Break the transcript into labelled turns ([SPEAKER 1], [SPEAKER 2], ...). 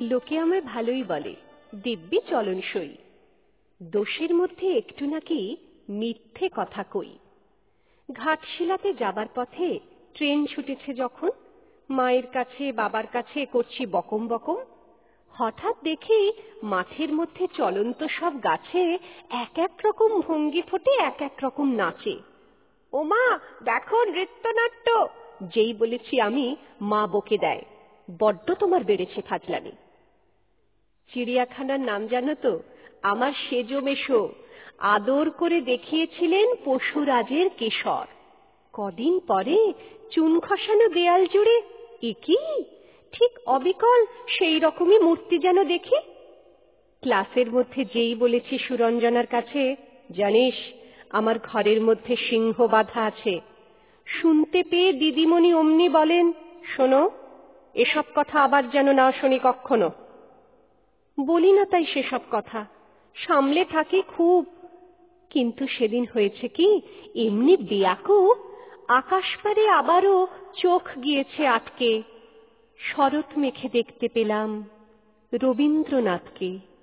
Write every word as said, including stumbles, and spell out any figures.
[SPEAKER 1] লোকে আমায় ভালোই বলে, দিব্যি চলনসই। দোষের মধ্যে একটু নাকি মিথ্যে কথা কই। ঘাটশিলাতে যাবার পথে ট্রেন ছুটেছে যখন, মায়ের কাছে বাবার কাছে করছি বকম বকম, হঠাৎ দেখি মাঠের মধ্যে চলন্ত সব গাছে এক এক রকম ভঙ্গি ফোটে, এক এক রকম নাচে। ওমা দেখো নৃত্যনাট্য! যেই বলেছি আমি, মা বকে দেয়, বড্ড তোমার বেড়েছে ফাজলামি। চিড়িয়াখানার নাম জানো তো? আমার সেজো মেশো আদর করে দেখিয়েছিলেন পশুরাজের কেশর। কদিন পরে চুন খসানো দেয়াল জুড়ে একি ঠিক অবিকল সেই রকমই মূর্তি যেন দেখি। ক্লাসের মধ্যে যেই বলেছি সুরঞ্জনার কাছে, জানিস আমার ঘরের মধ্যে সিংহ বাঁধা আছে, শুনতে পেয়ে দিদিমণি অমনি বলেন, শোনো, এসব কথা আবার যেন না শুনি কক্ষনো। বলি না তাই সেসব কথা, সামলে থাকি খুব। কিন্তু সেদিন হয়েছে কি, এমনি বেয়াকুব, আকাশপারে আবারও চোখ গিয়েছে আটকে। শরৎ মেখে দেখতে পেলাম রবীন্দ্রনাথকে।